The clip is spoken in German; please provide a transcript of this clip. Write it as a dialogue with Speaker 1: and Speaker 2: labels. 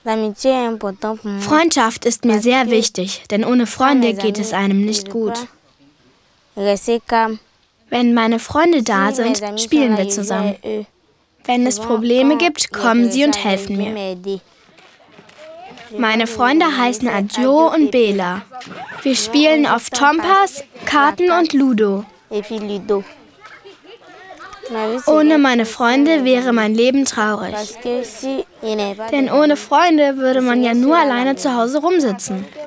Speaker 1: Freundschaft ist mir sehr wichtig, denn ohne Freunde geht es einem nicht gut. Wenn meine Freunde da sind, spielen wir zusammen. Wenn es Probleme gibt, kommen sie und helfen mir. Meine Freunde heißen Adjo und Bela. Wir spielen oft Tompas, Karten und Ludo. Ohne meine Freunde wäre mein Leben traurig. Denn ohne Freunde würde man ja nur alleine zu Hause rumsitzen.